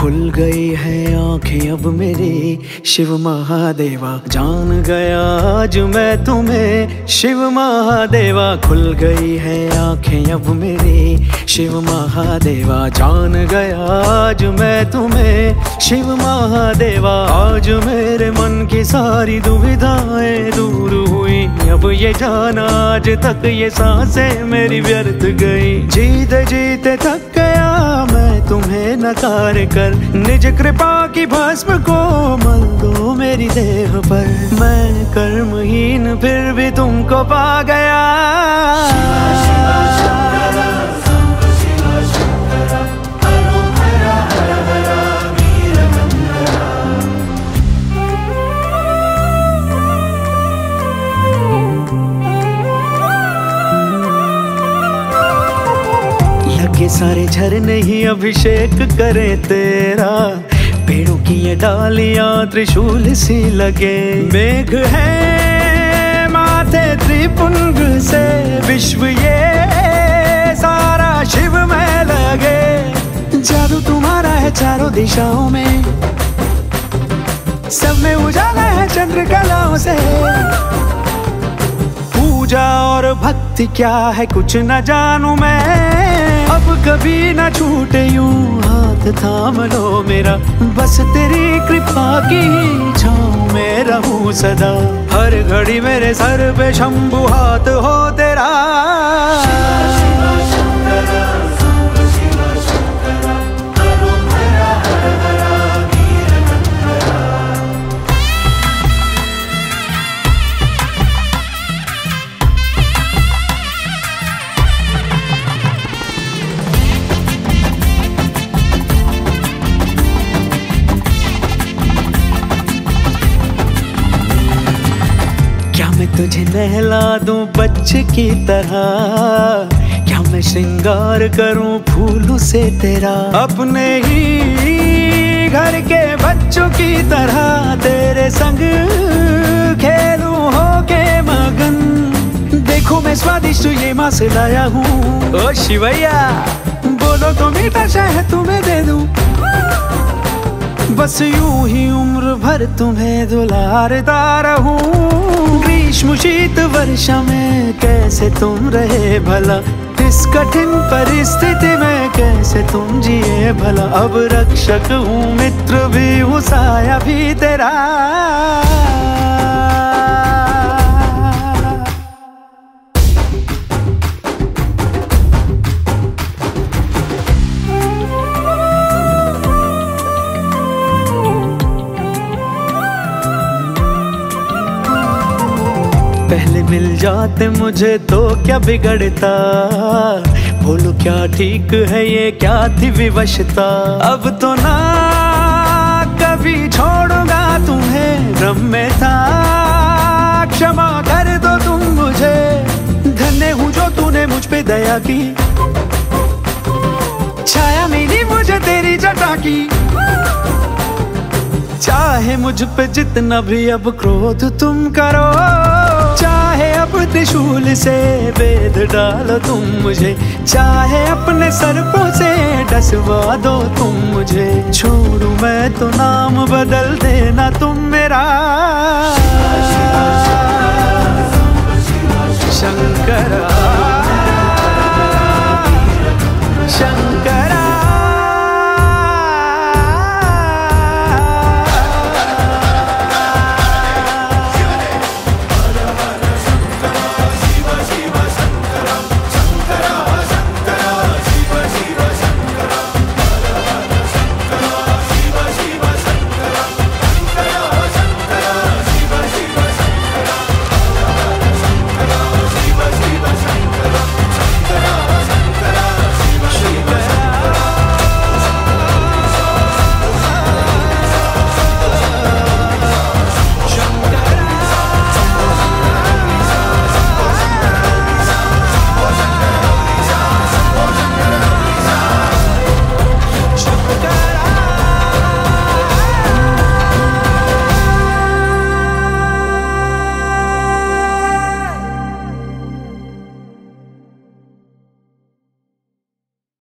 खुल गई है आंखें अब मेरी शिव महादेवा, जान गया आज मैं तुम्हें शिव महादेवा। खुल गई है आंखें अब मेरी शिव महादेवा, जान गया आज मैं तुम्हें शिव महादेवा। आज मेरे मन की सारी दुविधाएं दूर हुई, अब ये जाना आज तक ये सांसें मेरी व्यर्थ गई। जीते जीते थक गया मैं तुम्हें नकार कर, निज कृपा की भस्म को मल दो मेरी देह पर। मैं कर्महीन फिर भी तुमको पा गया। लगे सारे झरने ही अभिषेक करें तेरा, पेड़ों की ये डालियां त्रिशूल सी लगे। मेघ है माथे त्रिपुंड से विश्व ये सारा शिव में लगे। जादू तुम्हारा है चारों दिशाओं में, सब में उजाला है चंद्र कलाओं से। पूजा और भक्ति क्या है कुछ न जानू मैं, अब कभी न छूटे यूं हाथ थाम लो मेरा। बस तेरी कृपा की छाँव में रहूं सदा, हर घड़ी मेरे सर पे शंभु हाथ हो तेरा। क्या मैं तुझे नहला दूं बच्चे की तरह, क्या मैं श्रृंगार करूं फूलों से तेरा। अपने ही घर के बच्चों की तरह तेरे संग खेलूं होके मगन। देखो मैं स्वादिष्ट ये मांस लाया हूँ, ओ शिवैया बोलो तो मीठा शहद तुम्हें दे दूं। बस यूं ही उम्र भर तुम्हें दुलारता रहूं। ग्रीष्म शीत वर्षा में कैसे तुम रहे भला, इस कठिन परिस्थिति में कैसे तुम जिए भला। अब रक्षक हूँ मित्र भी हूँ साया भी तेरा। पहले मिल जाते मुझे तो क्या बिगड़ता, बोलो क्या ठीक है ये क्या थी विवशता। अब तो ना कभी छोड़ूंगा तुम्हें, भ्रम में था क्षमा कर दो तुम मुझे। धन्य हूँ जो तूने मुझ पे दया की, छाया मिली मुझे तेरी जटा की। चाहे मुझ पे जितना भी अब क्रोध तुम करो, चाहे अब त्रिशूल से वेद डालो तुम मुझे। चाहे अपने सर्पों से डसवा दो तुम मुझे। छोड़ू मैं तो नाम बदल देना तुम मेरा। शंकरा